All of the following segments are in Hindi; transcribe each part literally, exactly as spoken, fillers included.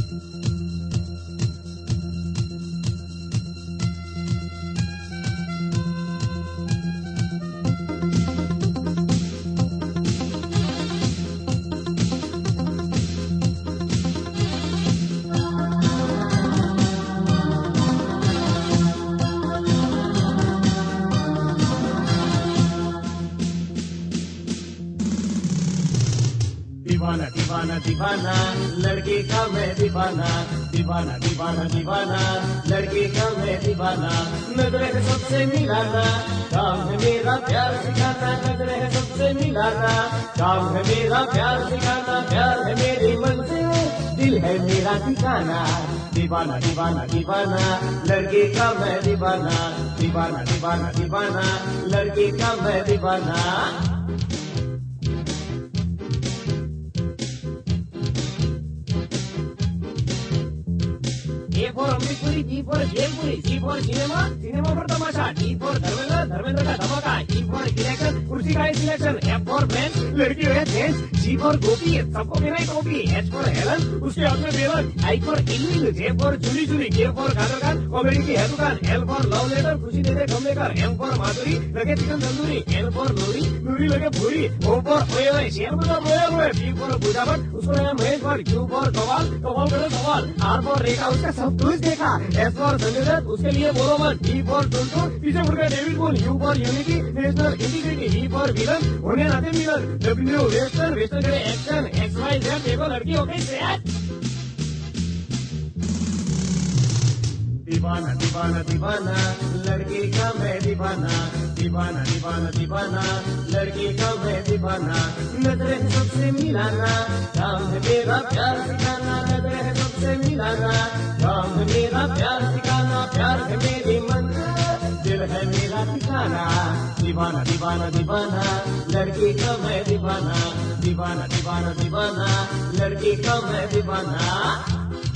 दीवाना दीवाना दीवाना लड़की का मैं दीवाना, दीवाना दीवाना दीवाना लड़की का मैं दीवाना। नजरें है सबसे मिलाना, काम है मेरा प्यार सिखाना। नजरें है सबसे मिलाना, काम है मेरा प्यार सिखाना। प्यार है मेरी मंजिल, दिल है मेरा ठिकाना। दीवाना दीवाना दीवाना लड़की का मैं दीवाना, दीवाना दीवाना दीवाना लड़की का मैं दीवाना। A for Amritpuri, B for Jaipuri, C for cinema, cinema पर तमाशा, D for धर्मेंद्र, धर्मेंद्र का धमाका, E for इलेक्शन, कुर्सी का सिलेक्शन, F for फ्रेंड्स, लड़की है जेंट्स, G for गोपी, सबको मेरा ही कॉपी, H for हेलन, उसके हाथ में बेलन, I for इलमिल, J for Julie Julie, K for खाना खान, कॉमेडी की है दुकान, L for लव लेटर, खुशी दे दे गम लेकर, M for माधुरी, लगे chicken tandoori, N for Noori, Noori लगे भूरी, O for ओए ओए, शेर बता रोए रोए, P for बुझावट, उसको है महेश भट्ट, Q for कवाल, कवाल करे सवाल, R for रेखा, उसका सब कुछ देखा। एस फॉर संजय दत्त, उसके लिए बोलो मत। डी फॉर टुनटुन, पीछे मुड़ गए डेविड बोन। U for unity, national integrity. E for villain, होने नाते मिलन। डब्ल्यू वेस्टर्न, वेस्टर्न करे एक्शन। एक्स वाई जेड, देखो लड़की हो गई सेट। दीवाना दीवाना दीवाना लड़की का मैं दीवाना, दीवाना दीवाना दीवाना लड़की का मैं दीवाना। नजरें है सबसे मिलाना, काम है मेरा प्यार सिखाना। नजरें है सबसे मिलाना, काम है मेरा प्यार सिखाना। प्यार है मेरी मंजिल, दिल है मेरा ठिकाना। दीवाना दीवाना दीवाना लड़की का मैं दीवाना, दीवाना दीवाना दीवाना लड़की का मैं दीवाना।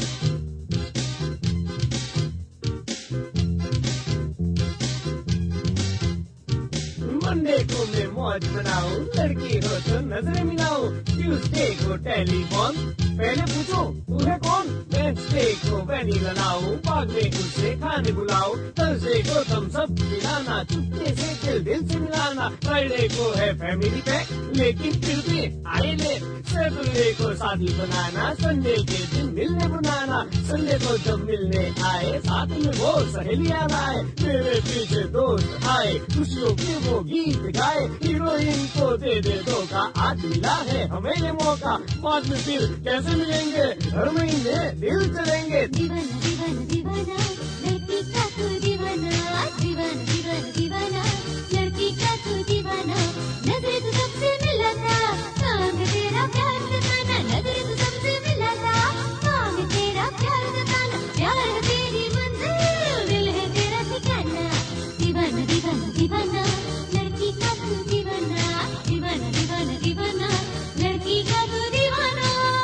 मंडे को मैं मौज बनाऊं, लड़की हो तो नजरें मिलाऊं। ट्यूसडे को टेलीफोन, पहले पूछो तू है कौन। वेडनेसडे को वैनिला लाऊं, बाद में उसे खाने बुलाऊं। थर्सडे को तुम सब मिलाना, चुपके से दिल दिल से मिलाना। फ्राइडे को है फैमिली पैक, लेकिन फिर भी आए लेट। सैटरडे को शादी बनाना, संडे के दिन मिलने बुलाना। संडे को जब मिलने आए, साथ में वो सहेलियां लाए। मेरे पीछे दोस्त आए, खुशियों के वो गीत गाए। हीरोइन को दे दे धोखा, आज मिला है हमें ये मौका। बाद में फिर कैसे मिलेंगे, हर महीने दिल चलेंगे। दीवाना दीवाना दीवाना लड़की का तू दीवाना, दीवाना दीवाना दीवाना लड़की का तू दीवाना। नजरें तो सबसे मिलाता, काम है तेरा प्यार जताना। नजरें तो सबसे मिलाता, काम है तेरा प्यार जताना। प्यार है तेरी मंजिल, दिल है तेरा ठिकाना। दीवाना दीवाना दीवाना लड़की का तू दीवाना, दीवाना दीवाना दीवाना लड़की का तू दीवाना।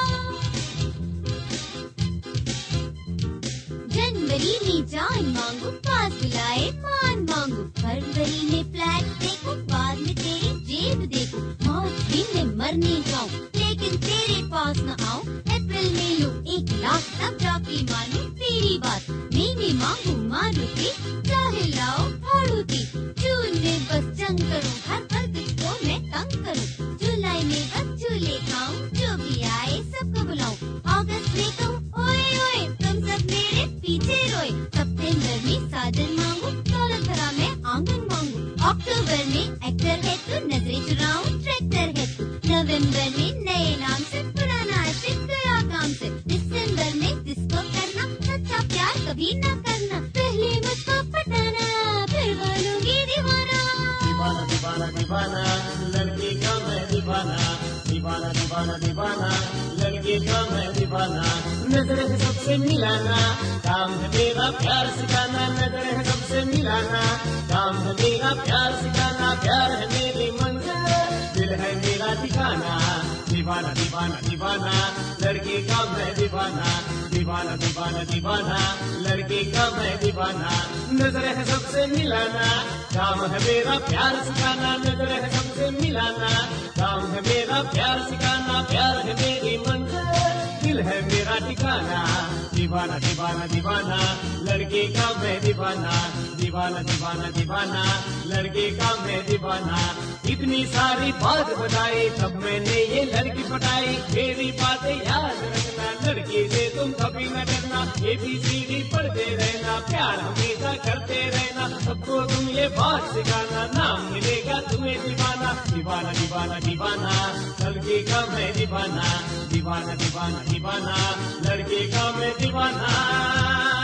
जनवरी में जान मांगू, पास बुलाए मान मांगू। फरवरी में फ्लैट देखो, बाद में तेरी जेब देखो। मार्च में मरने जाऊं, लेकिन तेरे पास न आऊं। अप्रैल में लूं एक लाख, तब जाके मानू तेरी बात। मई में मांगू मारुति, चाहे लाओ भाड़ूती। जून में बस जंग करूं, हर पल तुझको मैं तंग करूं। जुलाई में बस झूले खाऊं, जो भी आए सबको बुलाऊं। अगस्त में कहूं ओए ओए, तुम सब मेरे पीछे रोए। सितंबर में साजन मांगू, दौलत भरा मैं आंगन मांगू। अक्टूबर में एक्टर है तू, नजरें चुराऊं ट्रैक्टर है तू। नवंबर में नए नाम से, पुराना आशिक गया काम से। दिसंबर में डिस्को करना, सच्चा प्यार कभी न करना। पहले मुझको पटाना, फिर बोलूंगी दीवाना। दीवाना दीवाना दीवाना लड़की का मैं दीवाना, दीवाना दीवाना दीवाना लड़की का मैं दीवाना। नजरें है सबसे मिलाना, काम है मेरा प्यार सिखाना। नजरें है सबसे मिलाना, काम है मेरा प्यार सिखाना। प्यार है मेरी मंजिल, दिल है मेरा ठिकाना। दीवाना दीवाना दीवाना लड़की का मैं दीवाना, दीवाना दीवाना दीवाना लड़की का मैं दीवाना। नजरें है सबसे मिलाना, काम है मेरा प्यार सिखाना। नजरें है सबसे मिलाना, काम है मेरा प्यार सिखाना। प्यार है मेरी मंजिल, दिल दिल है मेरा ठिकाना। दीवाना दीवाना दीवाना लड़के का मैं दीवाना, दीवाना दीवाना दीवाना लड़के का मैं दीवाना। इतनी सारी बात बताई तब मैंने ये लड़की पटाई, मेरी बातें याद रखना लड़की से तुम कभी न डरना। ए बी सी डी पढ़ते रहना, प्यार हमेशा करते रहना, सबको तुम ये बात सिखाना, नाम मिलेगा तुम्हें दीवाना। दीवाना दीवाना दीवाना लड़के का मैं दीवाना, दीवाना दीवाना दीवाना लड़के का मैं दीवाना।